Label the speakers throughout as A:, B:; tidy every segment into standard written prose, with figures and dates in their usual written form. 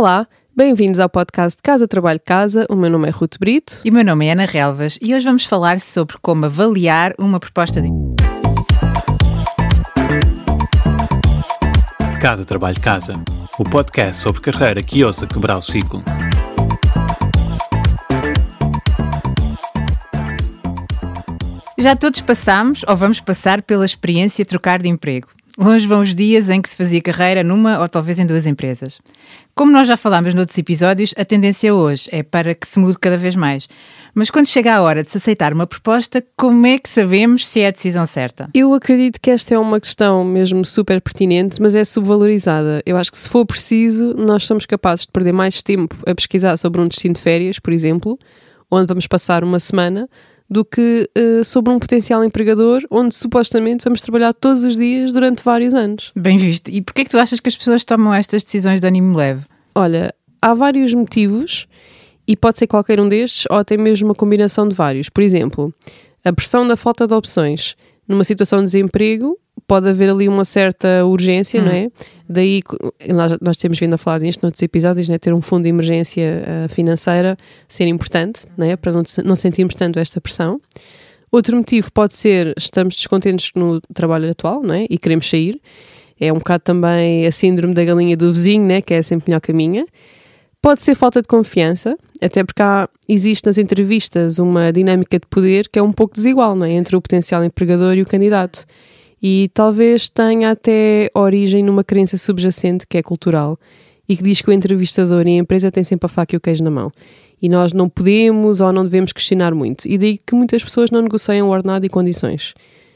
A: Olá, bem-vindos ao podcast Casa Trabalho Casa. O meu nome é Ruth Brito.
B: E o meu nome é Ana Relvas e hoje vamos falar sobre como avaliar uma proposta de...
C: Casa Trabalho Casa, o podcast sobre carreira que ousa quebrar o ciclo.
B: Já todos passamos ou vamos passar pela experiência de trocar de emprego. Longe vão os dias em que se fazia carreira numa ou talvez em duas empresas. Como nós já falámos noutros episódios, a tendência hoje é para que se mude cada vez mais. Mas quando chega a hora de se aceitar uma proposta, como é que sabemos se é a decisão certa?
A: Eu acredito que esta é uma questão mesmo super pertinente, mas é subvalorizada. Eu acho que se for preciso, nós somos capazes de perder mais tempo a pesquisar sobre um destino de férias, por exemplo, onde vamos passar uma semana, do que sobre um potencial empregador onde supostamente vamos trabalhar todos os dias durante vários anos.
B: Bem visto. E porquê é que tu achas que as pessoas tomam estas decisões de ânimo leve?
A: Olha, há vários motivos e pode ser qualquer um destes ou até mesmo uma combinação de vários. Por exemplo, a pressão da falta de opções. Numa situação de desemprego pode haver ali uma certa urgência, não é? Daí, nós temos vindo a falar disto noutros episódios, né? Ter um fundo de emergência financeira ser importante, né? Para não sentirmos tanto esta pressão. Outro motivo pode ser, estamos descontentes no trabalho atual, não é? E queremos sair. É um bocado também a síndrome da galinha do vizinho, né? Que é sempre melhor que a minha. Pode ser falta de confiança, até porque existe nas entrevistas uma dinâmica de poder que é um pouco desigual, não é? Entre o potencial empregador e o candidato. E talvez tenha até origem numa crença subjacente que é cultural e que diz que o entrevistador e a empresa têm sempre a faca e o queijo na mão. E nós não podemos ou não devemos questionar muito. E daí que muitas pessoas não negociam ordenado e condições.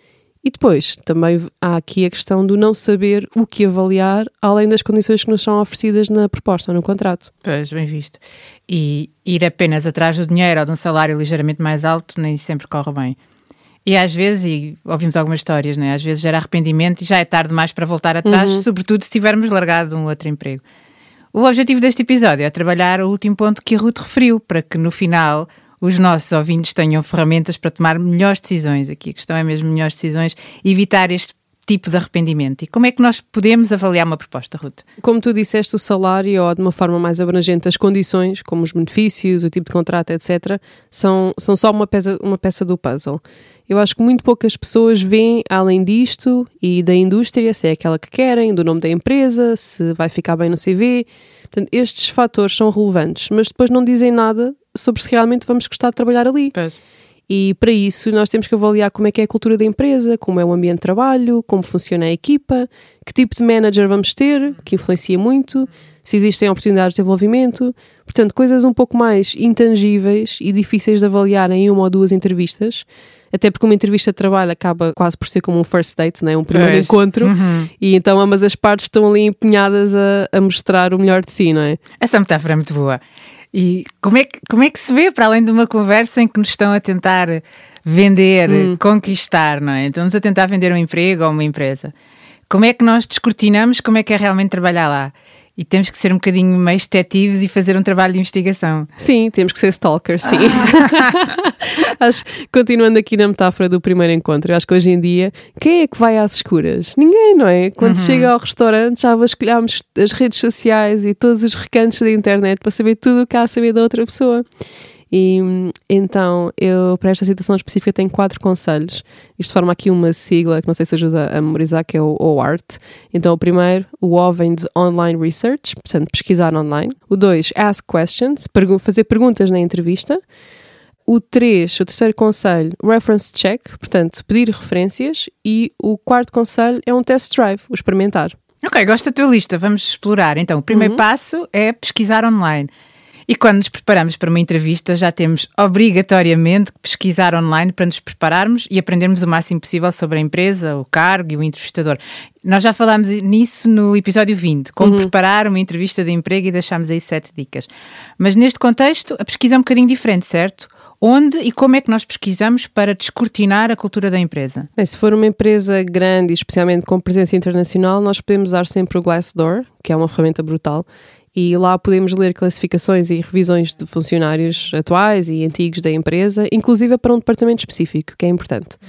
A: E depois, também há aqui a questão do não saber o que avaliar, além das condições que nos são oferecidas na proposta ou no contrato.
B: Pois, bem visto. E ir apenas atrás do dinheiro ou de um salário ligeiramente mais alto nem sempre corre bem. E às vezes, e ouvimos algumas histórias, né? Às vezes gera arrependimento e já é tarde demais para voltar atrás, sobretudo se tivermos largado um outro emprego. O objetivo deste episódio é trabalhar o último ponto que a Ruth referiu, para que no final os nossos ouvintes tenham ferramentas para tomar melhores decisões. Aqui a questão é mesmo melhores decisões e evitar este tipo de arrependimento. E como é que nós podemos avaliar uma proposta, Ruth?
A: Como tu disseste, o salário ou de uma forma mais abrangente as condições, como os benefícios, o tipo de contrato, etc., são só uma peça do puzzle. Eu acho que muito poucas pessoas veem além disto e da indústria, se é aquela que querem, do nome da empresa, se vai ficar bem no CV. Portanto, estes fatores são relevantes, mas depois não dizem nada sobre se realmente vamos gostar de trabalhar ali.
B: Pois.
A: E para isso nós temos que avaliar como é que é a cultura da empresa, como é o ambiente de trabalho, como funciona a equipa, que tipo de manager vamos ter, que influencia muito, se existem oportunidades de desenvolvimento. Portanto, coisas um pouco mais intangíveis e difíceis de avaliar em uma ou duas entrevistas, até porque uma entrevista de trabalho acaba quase por ser como um first date, né? Um primeiro encontro, e então ambas as partes estão ali empenhadas a mostrar o melhor de si, não é?
B: Essa metáfora é muito boa. E como é que se vê, para além de uma conversa em que nos estão a tentar vender, conquistar, não é? Estamos a tentar vender um emprego ou uma empresa. Como é que nós descortinamos como é que é realmente trabalhar lá? E temos que ser um bocadinho mais detetives e fazer um trabalho de investigação.
A: Sim, temos que ser stalkers, sim. Continuando aqui na metáfora do primeiro encontro, eu acho que hoje em dia, quem é que vai às escuras? Ninguém, não é? Quando se chega ao restaurante, já vasculhamos as redes sociais e todos os recantos da internet para saber tudo o que há a saber da outra pessoa. E então, eu para esta situação específica tenho 4 conselhos. Isto forma aqui uma sigla que não sei se ajuda a memorizar, que é o OART. Então o primeiro, o O vem de Online Research, portanto pesquisar online. O 2, Ask Questions, fazer perguntas na entrevista. O 3, o terceiro conselho, Reference Check, portanto pedir referências. E o 4º conselho é um test drive, o experimentar.
B: Ok, gosto da tua lista, vamos explorar. Então o primeiro passo é pesquisar online. E quando nos preparamos para uma entrevista, já temos obrigatoriamente que pesquisar online para nos prepararmos e aprendermos o máximo possível sobre a empresa, o cargo e o entrevistador. Nós já falámos nisso no episódio 20, como preparar uma entrevista de emprego, e deixámos aí 7 dicas. Mas neste contexto, a pesquisa é um bocadinho diferente, certo? Onde e como é que nós pesquisamos para descortinar a cultura da empresa?
A: Bem, se for uma empresa grande, especialmente com presença internacional, nós podemos usar sempre o Glassdoor, que é uma ferramenta brutal. E lá podemos ler classificações e revisões de funcionários atuais e antigos da empresa, inclusive para um departamento específico, que é importante.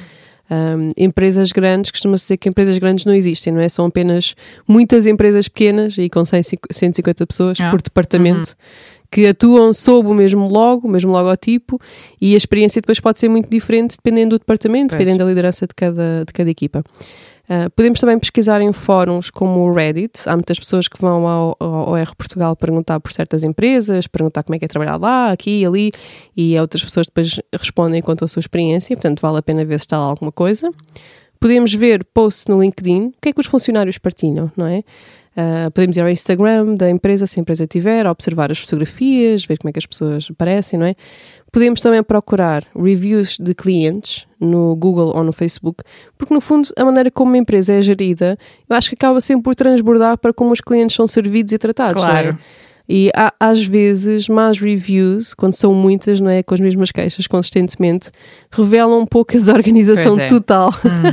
A: Empresas grandes, costuma-se dizer que empresas grandes não existem, não é? São apenas muitas empresas pequenas e com 150 pessoas por departamento que atuam sob o mesmo logo, o mesmo logotipo, e a experiência depois pode ser muito diferente dependendo do departamento, dependendo da liderança de cada equipa. Podemos também pesquisar em fóruns como o Reddit. Há muitas pessoas que vão ao R Portugal perguntar por certas empresas, perguntar como é que é trabalhar lá, aqui e ali, e outras pessoas depois respondem quanto à sua experiência, portanto vale a pena ver se está lá alguma coisa. Podemos ver posts no LinkedIn, o que é que os funcionários partilham, não é? Podemos ir ao Instagram da empresa, se a empresa tiver, observar as fotografias, ver como é que as pessoas aparecem, não é? Podemos também procurar reviews de clientes no Google ou no Facebook, porque no fundo a maneira como uma empresa é gerida, eu acho que acaba sempre por transbordar para como os clientes são servidos e tratados.
B: Claro.
A: Não é? E há, às vezes, más reviews, quando são muitas, não é, com as mesmas queixas consistentemente, revelam um pouco a desorganização total.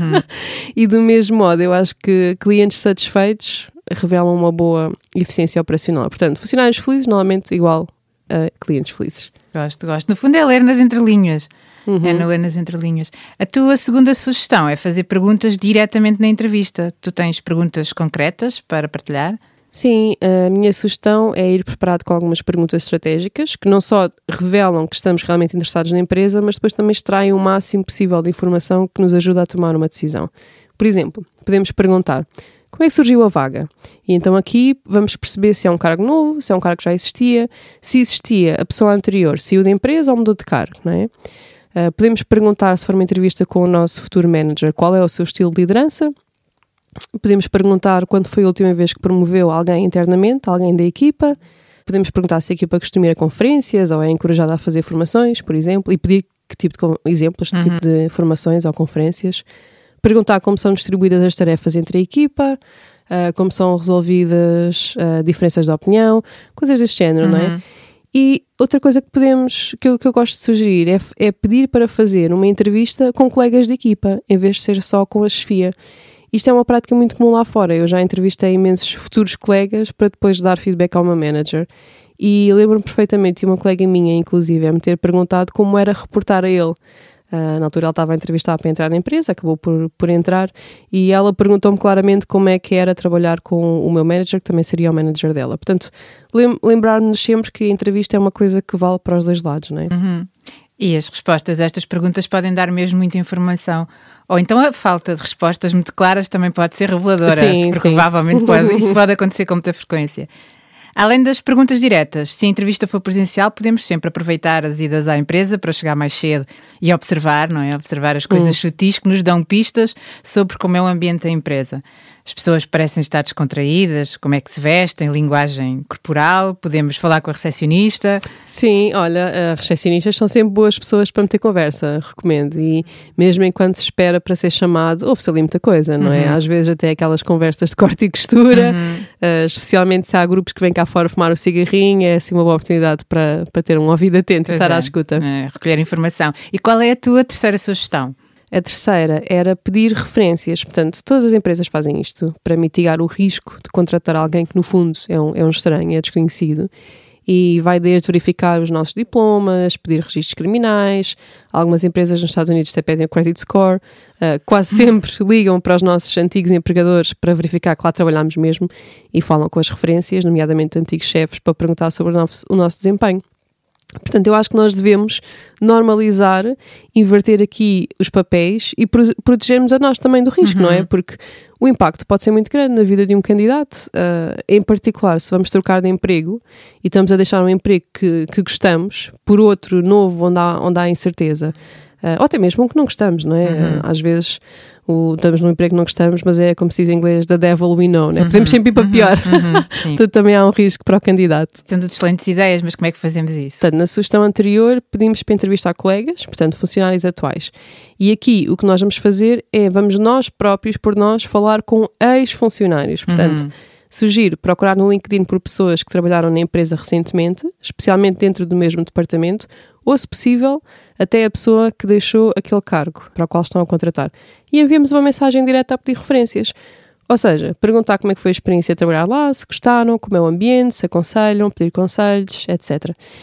A: E do mesmo modo, eu acho que clientes satisfeitos revelam uma boa eficiência operacional. Portanto, funcionários felizes, normalmente igual a clientes felizes.
B: Gosto. No fundo é ler nas entrelinhas. É no ler nas entrelinhas. A tua segunda sugestão é fazer perguntas diretamente na entrevista. Tu tens perguntas concretas para partilhar?
A: Sim, a minha sugestão é ir preparado com algumas perguntas estratégicas que não só revelam que estamos realmente interessados na empresa, mas depois também extraem o máximo possível de informação que nos ajuda a tomar uma decisão. Por exemplo, podemos perguntar: como é que surgiu a vaga? E então aqui vamos perceber se é um cargo novo, se é um cargo que já existia, se existia a pessoa anterior, saiu da empresa ou mudou de cargo, não é? Podemos perguntar, se for uma entrevista com o nosso futuro manager, qual é o seu estilo de liderança. Podemos perguntar quando foi a última vez que promoveu alguém internamente, alguém da equipa. Podemos perguntar se a equipa costuma ir a conferências ou é encorajada a fazer formações, por exemplo, e pedir que tipo de exemplos de tipo de formações ou conferências. Perguntar como são distribuídas as tarefas entre a equipa, como são resolvidas diferenças de opinião, coisas deste género, não é? E outra coisa que eu gosto de sugerir é pedir para fazer uma entrevista com colegas de equipa, em vez de ser só com a chefia. Isto é uma prática muito comum lá fora. Eu já entrevistei imensos futuros colegas para depois dar feedback ao meu manager. E lembro-me perfeitamente de uma colega minha, inclusive, a me ter perguntado como era reportar a ele. Na altura ela estava a entrevistar para entrar na empresa, acabou por entrar, e ela perguntou-me claramente como é que era trabalhar com o meu manager, que também seria o manager dela. Portanto, lembrar-nos sempre que a entrevista é uma coisa que vale para os dois lados, não é?
B: E as respostas a estas perguntas podem dar mesmo muita informação. Ou então a falta de respostas muito claras também pode ser reveladora.
A: Sim.
B: Provavelmente isso pode acontecer com muita frequência. Além das perguntas diretas, se a entrevista for presencial, podemos sempre aproveitar as idas à empresa para chegar mais cedo e observar, não é? Observar as coisas sutis que nos dão pistas sobre como é o ambiente da empresa. As pessoas parecem estar descontraídas, como é que se vestem, linguagem corporal, podemos falar com a recepcionista.
A: Sim, olha, recepcionistas são sempre boas pessoas para meter conversa, recomendo. E mesmo enquanto se espera para ser chamado, ouve-se ali muita coisa, não é? Às vezes até aquelas conversas de corte e costura, especialmente se há grupos que vêm cá fora fumar o cigarrinho, é assim uma boa oportunidade para ter um ouvido atento e estar à escuta.
B: Recolher informação. E qual é a tua terceira sugestão?
A: A terceira era pedir referências. Portanto, todas as empresas fazem isto para mitigar o risco de contratar alguém que, no fundo, é um estranho, é desconhecido. E vai desde verificar os nossos diplomas, pedir registros criminais. Algumas empresas nos Estados Unidos até pedem o credit score. Quase sempre ligam para os nossos antigos empregadores para verificar que lá trabalhamos mesmo e falam com as referências, nomeadamente antigos chefes, para perguntar sobre o nosso desempenho. Portanto, eu acho que nós devemos normalizar, inverter aqui os papéis e protegermos a nós também do risco, não é? Porque o impacto pode ser muito grande na vida de um candidato, em particular se vamos trocar de emprego e estamos a deixar um emprego que gostamos por outro novo onde há incerteza. Ou até mesmo um que não gostamos, não é? Às vezes estamos num emprego que não gostamos, mas é como se diz em inglês, the devil we know, né? Podemos sempre ir para pior. Portanto, também há um risco para o candidato.
B: Sendo excelentes ideias, mas como é que fazemos isso?
A: Portanto, na sugestão anterior, pedimos para entrevistar colegas, portanto, funcionários atuais. E aqui, o que nós vamos fazer é, vamos nós próprios, por nós, falar com ex-funcionários. Portanto, sugiro procurar no LinkedIn por pessoas que trabalharam na empresa recentemente, especialmente dentro do mesmo departamento, ou, se possível, até a pessoa que deixou aquele cargo para o qual estão a contratar. E enviamos uma mensagem direta a pedir referências. Ou seja, perguntar como é que foi a experiência de trabalhar lá, se gostaram, como é o ambiente, se aconselham, pedir conselhos, etc.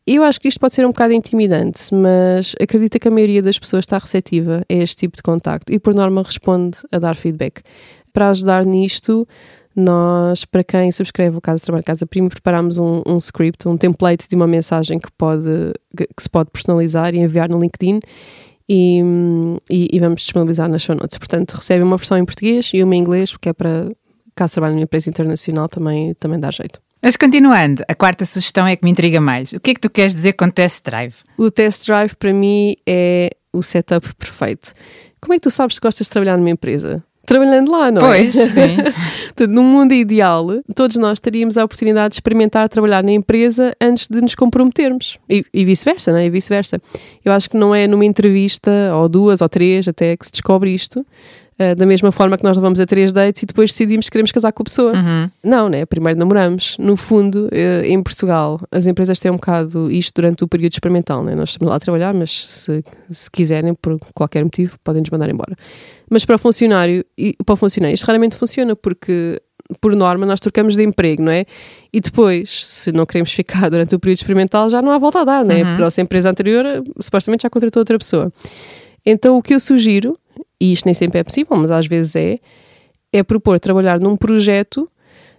A: Eu acho que isto pode ser um bocado intimidante, mas acredito que a maioria das pessoas está receptiva a este tipo de contacto e, por norma, responde a dar feedback. Para ajudar nisto, nós, para quem subscreve o Casa Trabalho Casa Premium, preparámos um script, um template de uma mensagem que se pode personalizar e enviar no LinkedIn e vamos disponibilizar nas show notes. Portanto, recebem uma versão em português e uma em inglês, porque é para caso trabalhe numa empresa internacional também dá jeito.
B: Mas continuando, a quarta sugestão é que me intriga mais. O que é que tu queres dizer com test drive?
A: O test drive, para mim, é o setup perfeito. Como é que tu sabes que gostas de trabalhar numa empresa? Trabalhando lá, não é?
B: Pois, sim.
A: Num mundo ideal, todos nós teríamos a oportunidade de experimentar trabalhar na empresa antes de nos comprometermos. E vice-versa, não é? E vice-versa. Eu acho que não é numa entrevista, ou 2 ou 3, até que se descobre isto. Da mesma forma que nós levamos a 3 dates e depois decidimos que queremos casar com a pessoa.
B: Uhum.
A: Não, né? Primeiro namoramos. No fundo, em Portugal, as empresas têm um bocado isto durante o período experimental, né? Nós estamos lá a trabalhar, mas se quiserem, por qualquer motivo, podem nos mandar embora. Mas para o funcionário, isto raramente funciona, porque, por norma, nós trocamos de emprego, não é? E depois, se não queremos ficar durante o período experimental, já não há volta a dar, não é? Porque a nossa empresa anterior, supostamente, já contratou outra pessoa. Então, o que eu sugiro, e isto nem sempre é possível, mas às vezes é propor trabalhar num projeto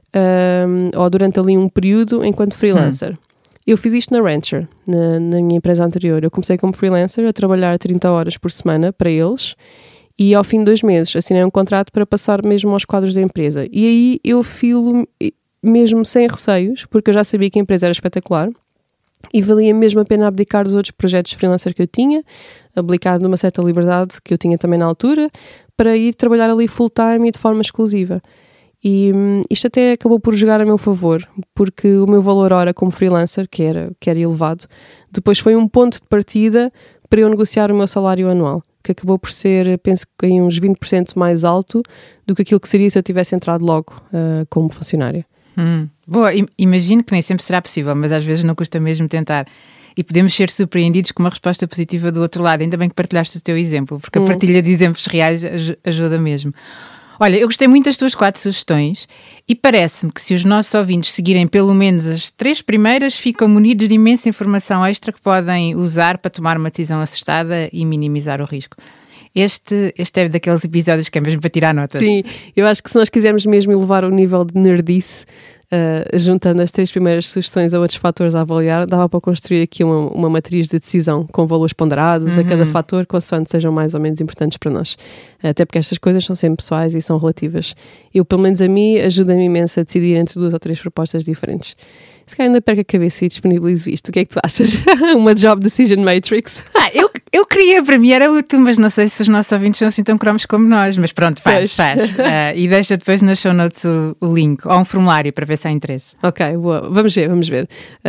A: ou durante ali um período enquanto freelancer. Eu fiz isto na Rancher, na minha empresa anterior. Eu comecei como freelancer a trabalhar 30 horas por semana para eles e ao fim de 2 meses assinei um contrato para passar mesmo aos quadros da empresa. E aí eu filo mesmo sem receios, porque eu já sabia que a empresa era espetacular e valia mesmo a pena abdicar dos outros projetos freelancer que eu tinha, abdicar de uma certa liberdade que eu tinha também na altura, para ir trabalhar ali full time e de forma exclusiva. E isto até acabou por jogar a meu favor, porque o meu valor hora como freelancer, que era elevado, depois foi um ponto de partida para eu negociar o meu salário anual, que acabou por ser, penso que em uns 20% mais alto do que aquilo que seria se eu tivesse entrado logo como funcionária.
B: Boa, imagino que nem sempre será possível, mas às vezes não custa mesmo tentar. E podemos ser surpreendidos com uma resposta positiva do outro lado. Ainda bem que partilhaste o teu exemplo, porque a partilha de exemplos reais ajuda mesmo. Olha, eu gostei muito das tuas 4 sugestões e parece-me que se os nossos ouvintes seguirem pelo menos as 3 primeiras, ficam munidos de imensa informação extra que podem usar para tomar uma decisão acertada e minimizar o risco. Este é daqueles episódios que é mesmo para tirar notas.
A: Sim, eu acho que se nós quisermos mesmo elevar o nível de nerdice, juntando as 3 primeiras sugestões a outros fatores a avaliar, dava para construir aqui uma matriz de decisão com valores ponderados a cada fator, consoante sejam mais ou menos importantes para nós. Até porque estas coisas são sempre pessoais e são relativas. Eu, pelo menos a mim, ajuda-me imenso a decidir entre 2 ou 3 propostas diferentes. Se calhar ainda perco a cabeça e disponibilizo isto. O que é que tu achas? Uma job decision matrix?
B: Eu queria, para mim era útil, mas não sei se os nossos ouvintes são assim tão cromos como nós. Mas pronto, faz. E deixa depois nas show notes o link ou um formulário para ver se há interesse.
A: Ok, boa. Vamos ver.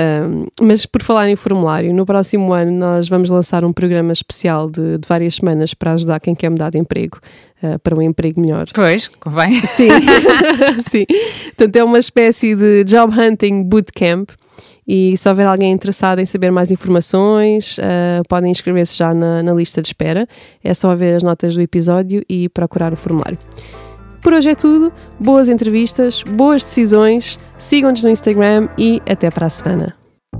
A: Mas por falar em formulário, no próximo ano nós vamos lançar um programa especial de várias semanas para ajudar quem quer mudar de emprego. Para um emprego melhor.
B: Pois, convém.
A: Sim, sim. Portanto, é uma espécie de job hunting bootcamp e se houver alguém interessado em saber mais informações, podem inscrever-se já na lista de espera. É só ver as notas do episódio e procurar o formulário. Por hoje é tudo. Boas entrevistas, boas decisões, sigam-nos no Instagram e até para a semana.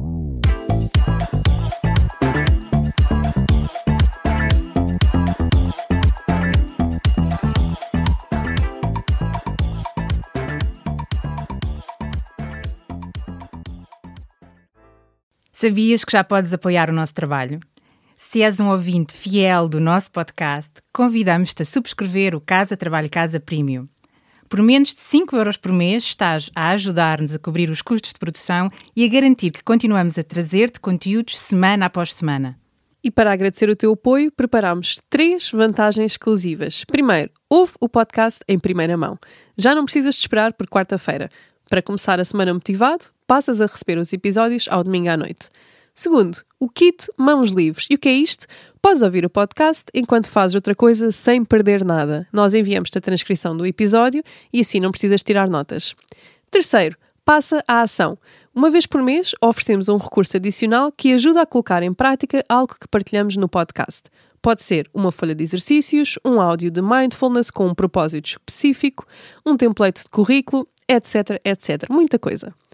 B: Sabias que já podes apoiar o nosso trabalho? Se és um ouvinte fiel do nosso podcast, convidamos-te a subscrever o Casa Trabalho Casa Premium. Por menos de 5€ por mês estás a ajudar-nos a cobrir os custos de produção e a garantir que continuamos a trazer-te conteúdos semana após semana.
A: E para agradecer o teu apoio, preparámos 3 vantagens exclusivas. Primeiro, ouve o podcast em primeira mão. Já não precisas de esperar por quarta-feira. Para começar a semana motivado, passas a receber os episódios ao domingo à noite. Segundo, o kit Mãos Livres. E o que é isto? Podes ouvir o podcast enquanto fazes outra coisa sem perder nada. Nós enviamos-te a transcrição do episódio e assim não precisas tirar notas. Terceiro, passa à ação. Uma vez por mês oferecemos um recurso adicional que ajuda a colocar em prática algo que partilhamos no podcast. Pode ser uma folha de exercícios, um áudio de mindfulness com um propósito específico, um template de currículo, etc, etc. Muita coisa.